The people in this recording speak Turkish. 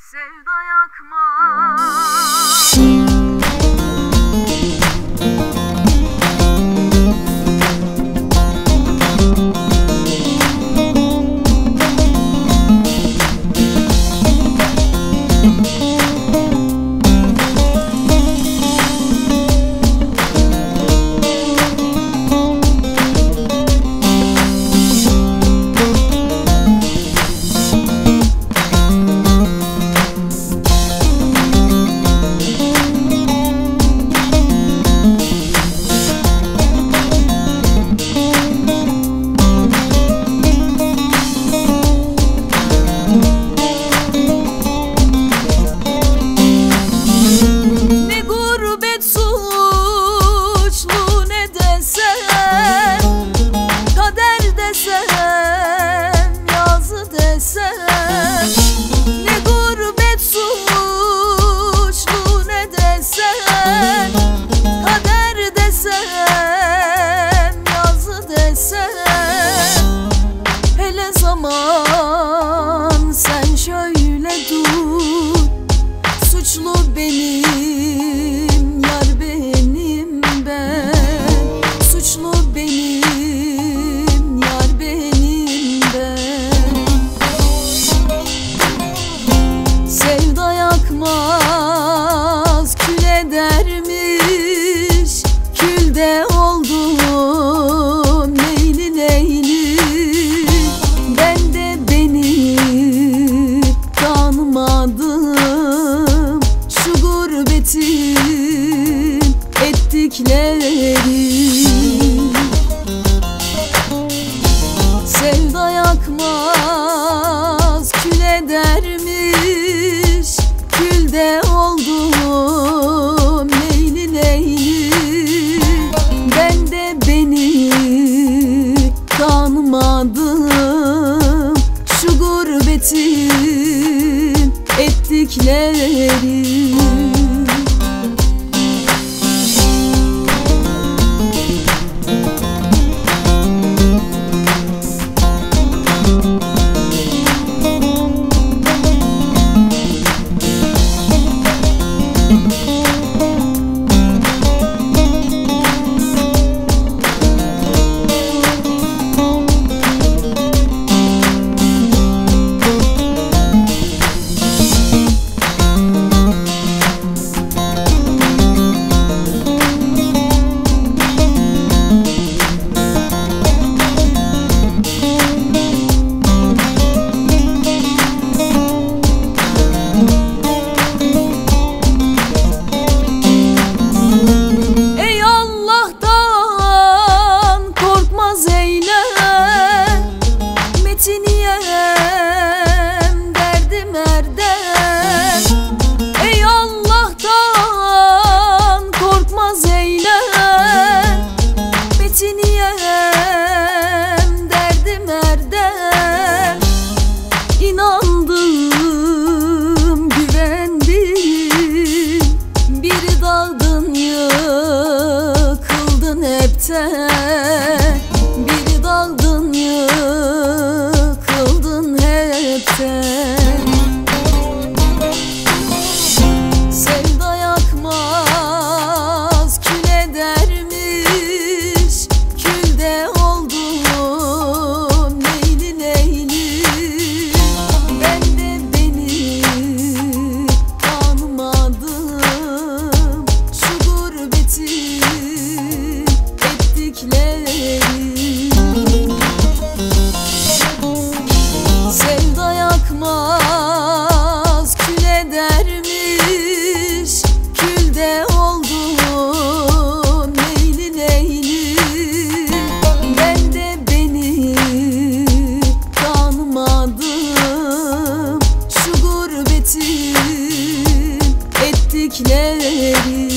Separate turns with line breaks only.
Sevda yakma.
Aman sen şöyle dur, suçlu benim, yar benim ben. Suçlu benim, yar benim ben. Sevda yakmaz, kül edermiş, külde oldum leyli leyli. Şu gurbetin ettikleri. Sevda yakmaz, kül edermiş, külde oldum leyli leyli. Ben de beni tanımadım, şu gurbetin ettikleri. Metiniyem derdim erdem. Ey Allah'tan korkmaz eyle. Metiniyem derdim erdem. İnandım, güvendim, bir dağdın yıkıldın hepten. Bir dağdın yıkıldın hepten. Sevda yakmaz, kül edermiş, külde oldum leyli leyli. Ben de beni tanımadım, şu gurbetin ettikleri. Sevda yakmaz, kül edermiş, külde oldum leyli leyli. Ben de beni tanımadım, şu gurbetin ettikleri.